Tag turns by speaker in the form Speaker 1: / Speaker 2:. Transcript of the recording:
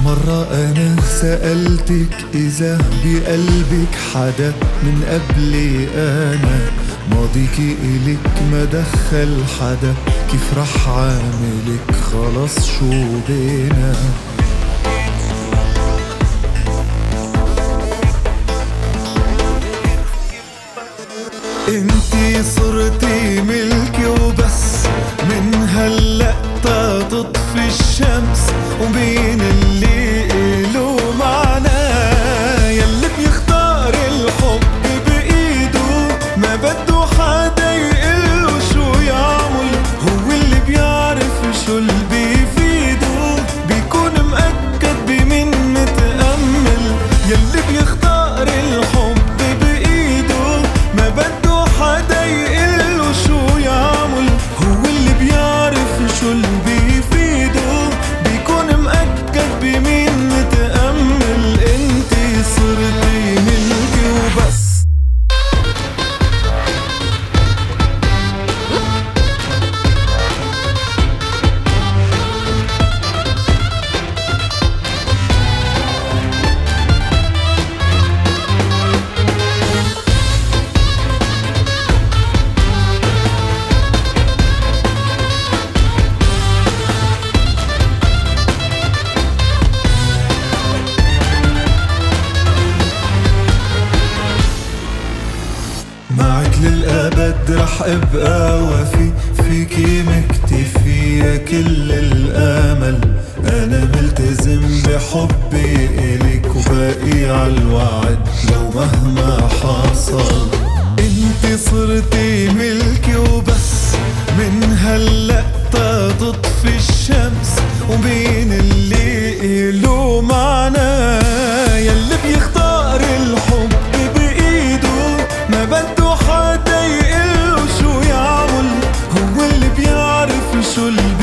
Speaker 1: مرة أنا سألتك إذا بقلبك حدا من قبلي، أنا ماضيكي إلك ما دخل حدا، كيف رح عاملك خلص شو بينا؟ انتي صرتي ملكي وبس، من هلأ تا تطفي الشمس، ومين اللي إله معنى؟ يلي بيختار الحب بإيده، ما بده حدا يقله شو يعمل، هو اللي بيعرف شو اللي بيفيده، بيكون مأكد بمين متأمل. يلي بيختار الحب بإيده، ما بده حدا يقله شو يعمل، هو اللي بيعرف شو اللي بيفيده، بيكون مأكد بمين متأمل. انتي صرتي ملكي وبس. معك للأبد رح أبقى وفي، فيكي مكتفية كل الآمل، أنا ملتزم بحبي إلك وباقي عالوعد لو مهما حصل. انتي صرتي ملكي وبس، من هلأ تا تطفي الشمس، ومين اللي إله معنى؟ يلي بيختار الحب بإيده، ما بده حدا يقله شو يعمل، هو اللي بيعرف شو اللي